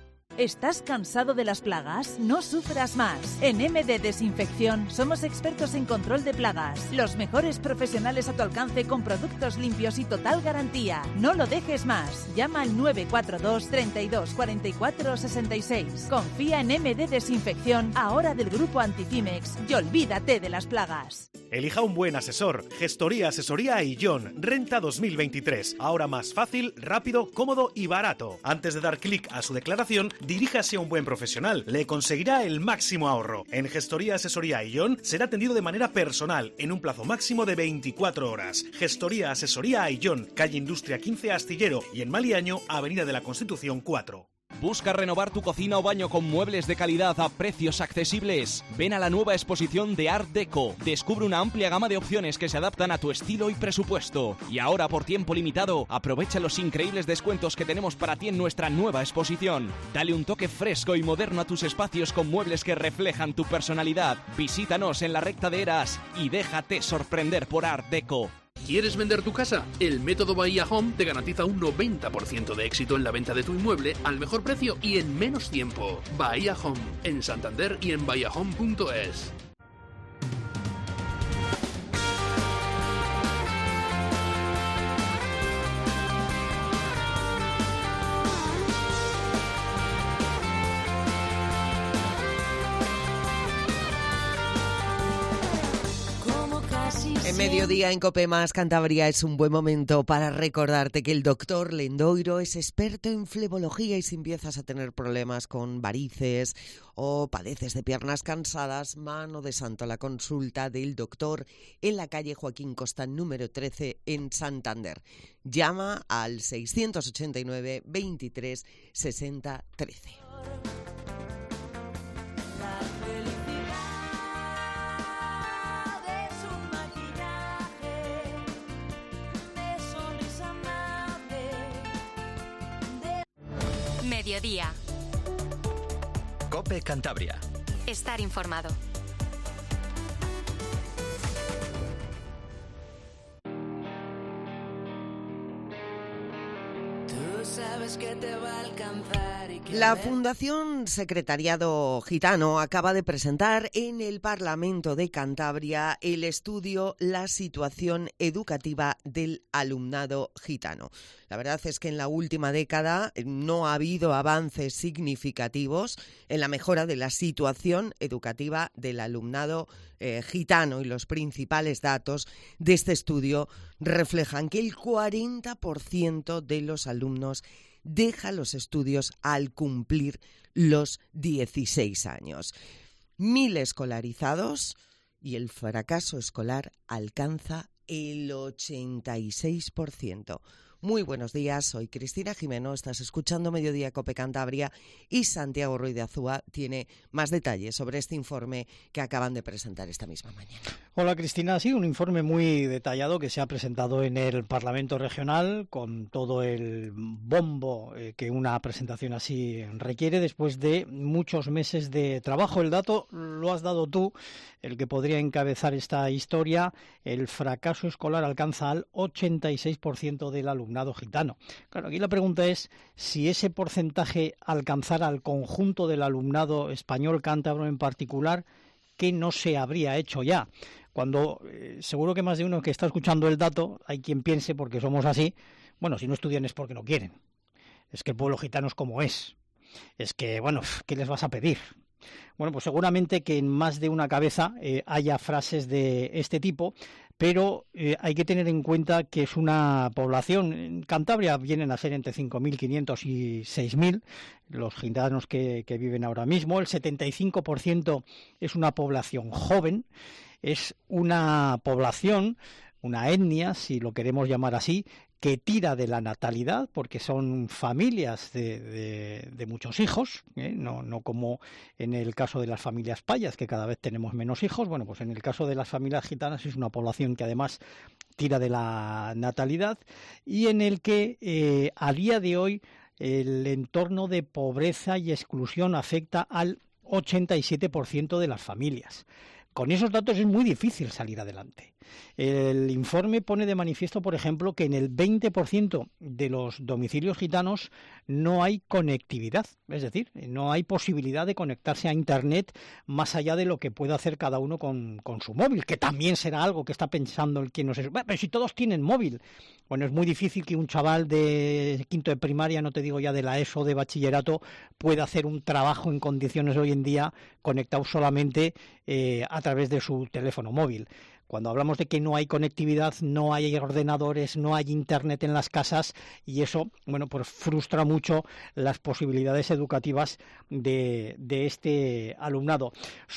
¿Estás cansado de las plagas? No sufras más. En MD Desinfección somos expertos en control de plagas. Los mejores profesionales a tu alcance con productos limpios y total garantía. No lo dejes más. Llama al 942 32 44 66. Confía en MD Desinfección, ahora del grupo Antifimex, y olvídate de las plagas. Elija un buen asesor. Gestoría Asesoría Aillón, Renta 2023. Ahora más fácil, rápido, cómodo y barato. Antes de dar clic a su declaración, diríjase a un buen profesional. Le conseguirá el máximo ahorro. En Gestoría Asesoría Aillón será atendido de manera personal en un plazo máximo de 24 horas. Gestoría Asesoría Aillón, calle Industria 15 Astillero y en Maliaño, Avenida de la Constitución 4. ¿Busca renovar tu cocina o baño con muebles de calidad a precios accesibles? Ven a la nueva exposición de Art Deco. Descubre una amplia gama de opciones que se adaptan a tu estilo y presupuesto. Y ahora, por tiempo limitado, aprovecha los increíbles descuentos que tenemos para ti en nuestra nueva exposición. Dale un toque fresco y moderno a tus espacios con muebles que reflejan tu personalidad. Visítanos en la recta de Eras y déjate sorprender por Art Deco. ¿Quieres vender tu casa? El método Bahía Home te garantiza un 90% de éxito en la venta de tu inmueble al mejor precio y en menos tiempo. Bahía Home, en Santander y en bahiahome.es. En Mediodía en COPE Más Cantabria es un buen momento para recordarte que el doctor Lendoiro es experto en flebología y si empiezas a tener problemas con varices o padeces de piernas cansadas, mano de santo a la consulta del doctor en la calle Joaquín Costa número 13 en Santander. Llama al 689 23 60 13. Mediodía. COPE Cantabria. Estar informado. Tú sabes sabes que te va a alcanzar y que La Fundación Secretariado Gitano acaba de presentar en el Parlamento de Cantabria el estudio La situación educativa del alumnado gitano. La verdad es que en la última década no ha habido avances significativos en la mejora de la situación educativa del alumnado gitano, y los principales datos de este estudio reflejan que el 40% de los alumnos deja los estudios al cumplir los 16 años. 1.000 escolarizados y el fracaso escolar alcanza el 86%. Muy buenos días, soy Cristina Jimeno, estás escuchando Mediodía Cope Cantabria y Santiago Ruiz de Azúa tiene más detalles sobre este informe que acaban de presentar esta misma mañana. Hola Cristina, ha sido un informe muy detallado que se ha presentado en el Parlamento Regional con todo el bombo que una presentación así requiere después de muchos meses de trabajo. El dato lo has dado tú, el que podría encabezar esta historia. El fracaso escolar alcanza al 86% del alumnado gitano. Claro, aquí la pregunta es si ese porcentaje alcanzara al conjunto del alumnado español cántabro en particular, ¿qué no se habría hecho ya? Cuando seguro que más de uno que está escuchando el dato, hay quien piense, porque somos así, bueno, si no estudian es porque no quieren. Es que el pueblo gitano es como es. Es que, bueno, ¿qué les vas a pedir? Bueno, pues seguramente que en más de una cabeza haya frases de este tipo, pero hay que tener en cuenta que es una población, en Cantabria vienen a ser entre 5.500 y 6.000 los gitanos que viven ahora mismo. El 75% es una población joven, es una población, una etnia, si lo queremos llamar así, que tira de la natalidad, porque son familias de muchos hijos, no como en el caso de las familias payas, que cada vez tenemos menos hijos. Bueno, pues en el caso de las familias gitanas es una población que además tira de la natalidad y en el que a día de hoy el entorno de pobreza y exclusión afecta al 87% de las familias. Con esos datos es muy difícil salir adelante. El informe pone de manifiesto, por ejemplo, que en el 20% de los domicilios gitanos no hay conectividad, es decir, no hay posibilidad de conectarse a Internet más allá de lo que pueda hacer cada uno con su móvil, que también será algo que está pensando el que nos es. Pero si todos tienen móvil, bueno, es muy difícil que un chaval de quinto de primaria, no te digo ya de la ESO, de bachillerato, pueda hacer un trabajo en condiciones hoy en día conectado solamente a través de su teléfono móvil. Cuando hablamos de que no hay conectividad, no hay ordenadores, no hay Internet en las casas, y eso, bueno, pues frustra mucho las posibilidades educativas de este alumnado.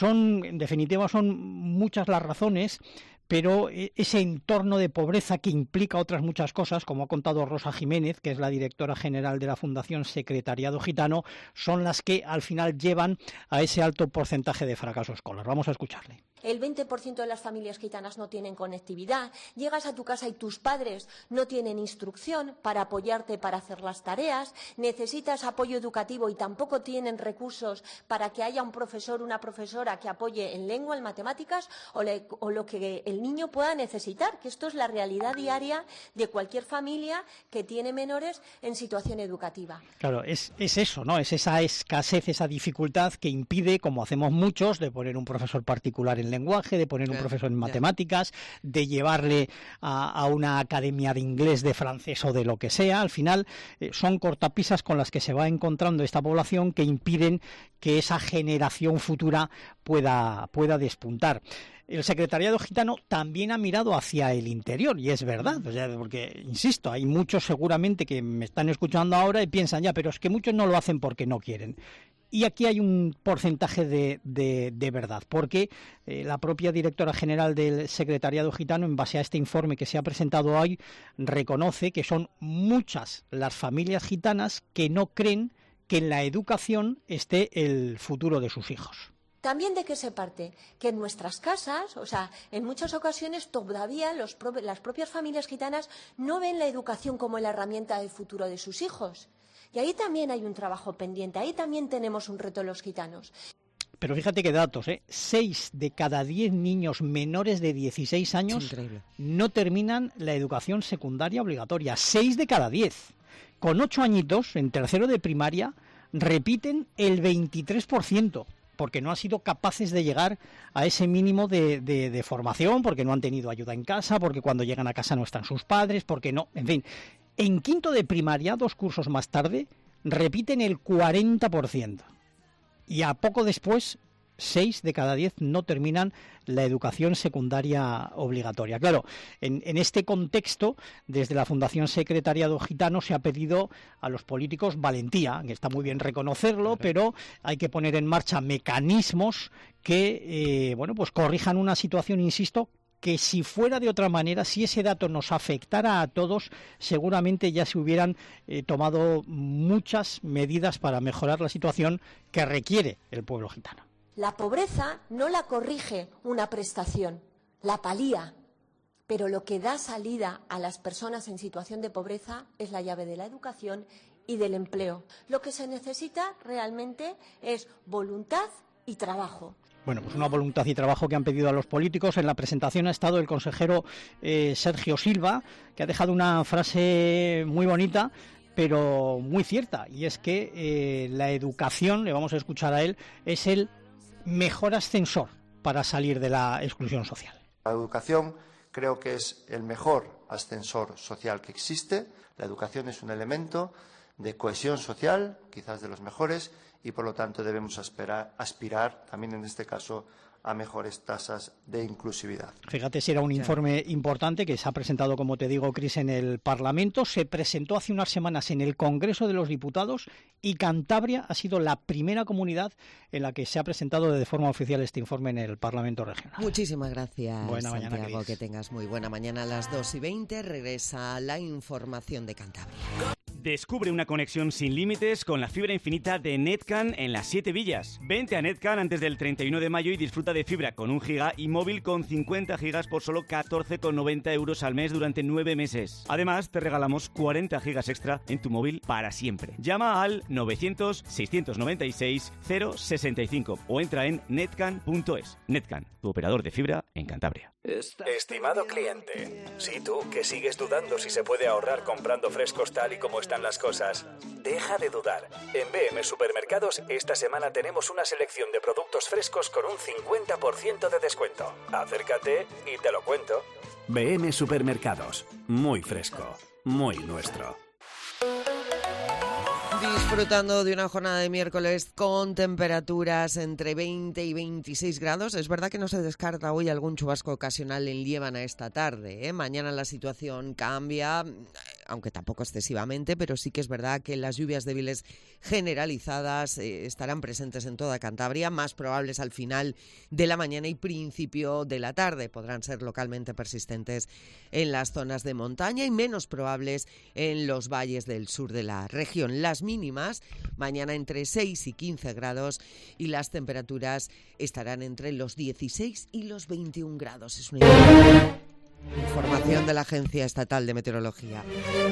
En definitiva, son muchas las razones, pero ese entorno de pobreza que implica otras muchas cosas, como ha contado Rosa Jiménez, que es la directora general de la Fundación Secretariado Gitano, son las que al final llevan a ese alto porcentaje de fracaso escolar. Vamos a escucharle. El 20% de las familias gitanas no tienen conectividad. Llegas a tu casa y tus padres no tienen instrucción para apoyarte para hacer las tareas. Necesitas apoyo educativo y tampoco tienen recursos para que haya un profesor o una profesora que apoye en lengua, en matemáticas o lo que el niño pueda necesitar, que esto es la realidad diaria de cualquier familia que tiene menores en situación educativa. Claro, es eso, ¿no? Es esa escasez, esa dificultad que impide, como hacemos muchos, de poner un profesor particular en lenguaje, de poner un profesor en matemáticas, de llevarle a una academia de inglés, de francés o de lo que sea. Al final son cortapisas con las que se va encontrando esta población que impiden que esa generación futura pueda despuntar. El Secretariado Gitano también ha mirado hacia el interior, y es verdad, porque, insisto, hay muchos seguramente que me están escuchando ahora y piensan, pero es que muchos no lo hacen porque no quieren. Y aquí hay un porcentaje de verdad, porque la propia directora general del Secretariado Gitano, en base a este informe que se ha presentado hoy, reconoce que son muchas las familias gitanas que no creen que en la educación esté el futuro de sus hijos. También de qué se parte, que en nuestras casas, o sea, en muchas ocasiones todavía las propias familias gitanas no ven la educación como la herramienta del futuro de sus hijos. Y ahí también hay un trabajo pendiente, ahí también tenemos un reto los gitanos. Pero fíjate qué datos, 6 de cada 10 niños menores de 16 años no terminan la educación secundaria obligatoria. 6 de cada 10. con 8 añitos, en tercero de primaria, repiten el 23%. Porque no han sido capaces de llegar a ese mínimo de formación, porque no han tenido ayuda en casa, porque cuando llegan a casa no están sus padres, porque no, en fin. En quinto de primaria, 2 cursos más tarde, repiten el 40%. Y a poco después, 6 de cada 10 no terminan la educación secundaria obligatoria. Claro, en este contexto, desde la Fundación Secretariado Gitano se ha pedido a los políticos valentía, que está muy bien reconocerlo, pero hay que poner en marcha mecanismos que pues corrijan una situación, insisto, que si fuera de otra manera, si ese dato nos afectara a todos, seguramente ya se hubieran tomado muchas medidas para mejorar la situación que requiere el pueblo gitano. La pobreza no la corrige una prestación, la palía, pero lo que da salida a las personas en situación de pobreza es la llave de la educación y del empleo. Lo que se necesita realmente es voluntad y trabajo. Bueno, pues una voluntad y trabajo que han pedido a los políticos. En la presentación ha estado el consejero Sergio Silva, que ha dejado una frase muy bonita, pero muy cierta, y es que la educación, le vamos a escuchar a él, es el mejor ascensor para salir de la exclusión social. La educación creo que es el mejor ascensor social que existe. La educación es un elemento de cohesión social, quizás de los mejores, y por lo tanto debemos aspirar también en este caso a mejores tasas de inclusividad. Fíjate si era un informe importante que se ha presentado, como te digo, Cris, en el Parlamento. Se presentó hace unas semanas en el Congreso de los Diputados y Cantabria ha sido la primera comunidad en la que se ha presentado de forma oficial este informe en el Parlamento Regional. Muchísimas gracias, buena Santiago. Mañana, Cris. Que tengas muy buena mañana. A las 2:20 regresa la información de Cantabria. Descubre una conexión sin límites con la fibra infinita de Netcan en las 7 villas. Vente a Netcan antes del 31 de mayo y disfruta de fibra con 1 giga y móvil con 50 gigas por solo 14,90 euros al mes durante 9 meses. Además, te regalamos 40 gigas extra en tu móvil para siempre. Llama al 900-696-065 o entra en netcan.es. Netcan, tu operador de fibra en Cantabria. Estimado cliente, si tú que sigues dudando si se puede ahorrar comprando frescos tal y como están las cosas, deja de dudar. En BM Supermercados esta semana tenemos una selección de productos frescos con un 50% de descuento. Acércate y te lo cuento. BM Supermercados, muy fresco, muy nuestro. Disfrutando de una jornada de miércoles con temperaturas entre 20 y 26 grados. Es verdad que no se descarta hoy algún chubasco ocasional en Liébana esta tarde, ¿eh? Mañana la situación cambia, aunque tampoco excesivamente, pero sí que es verdad que las lluvias débiles generalizadas estarán presentes en toda Cantabria, más probables al final de la mañana y principio de la tarde. Podrán ser localmente persistentes en las zonas de montaña y menos probables en los valles del sur de la región. Las mínimas mañana entre 6 y 15 grados y las temperaturas estarán entre los 16 y los 21 grados. Es una información de la Agencia Estatal de Meteorología.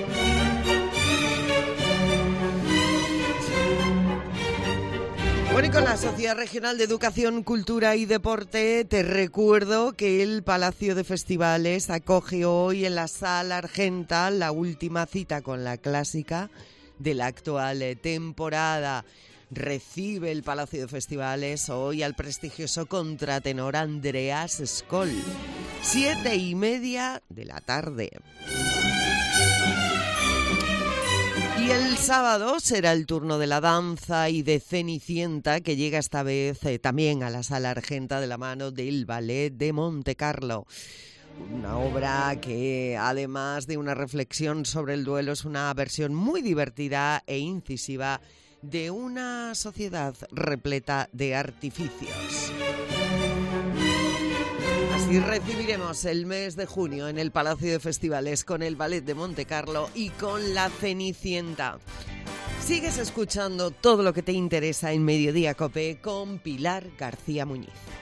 Bueno, y con la Sociedad Regional de Educación, Cultura y Deporte, te recuerdo que el Palacio de Festivales acoge hoy en la Sala Argenta la última cita con la clásica de la actual temporada. Recibe el Palacio de Festivales hoy al prestigioso contratenor Andreas Scholl, 7:30 de la tarde. Y el sábado será el turno de la danza y de Cenicienta, que llega esta vez también a la Sala Argenta de la mano del Ballet de Montecarlo. Una obra que, además de una reflexión sobre el duelo, es una versión muy divertida e incisiva de una sociedad repleta de artificios. Así recibiremos el mes de junio en el Palacio de Festivales con el Ballet de Montecarlo y con la Cenicienta. Sigues escuchando todo lo que te interesa en Mediodía COPE con Pilar García Muñiz.